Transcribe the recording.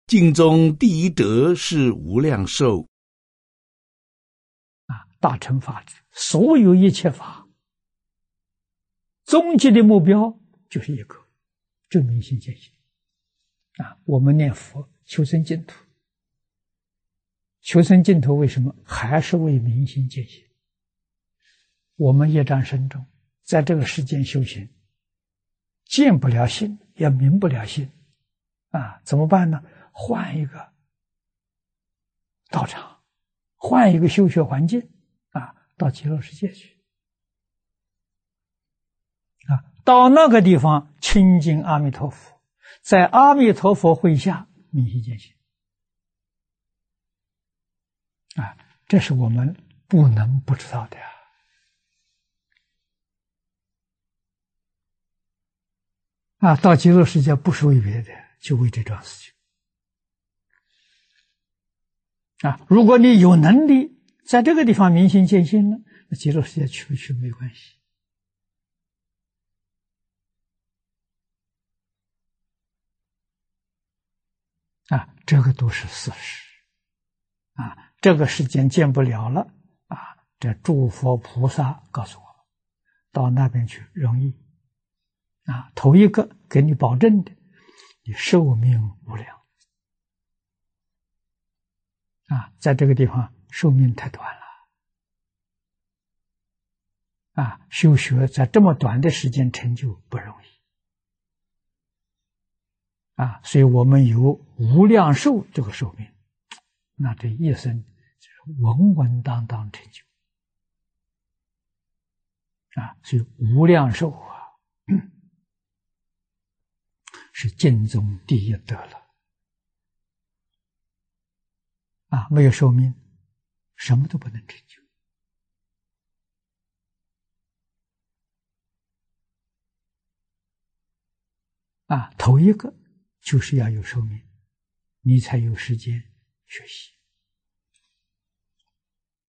经中第一德是无量寿。 大乘法指所有一切法，终极的目标就是一个，就明心见性。我们念佛求生净土，求生净土为什么还是为明心见性？我们业障深重，在这个世间修行，见不了性，也明不了性，怎么办呢？换一个道场，换一个修学环境，到极乐世界去，到那个地方亲近阿弥陀佛，在阿弥陀佛会下明心见性，这是我们不能不知道的到极乐世界不是为别的，就为这桩事情如果你有能力在这个地方明心见性了，那极乐世界去不去没关系这个都是事实这个世间见不了了这诸佛菩萨告诉我们，到那边去容易头一个给你保证的，你寿命无量在这个地方寿命太短了修学在这么短的时间成就不容易所以我们有无量寿这个寿命，那这一生稳稳当当成就所以无量寿是经中第一德了没有寿命什么都不能成就头一个就是要有寿命，你才有时间学习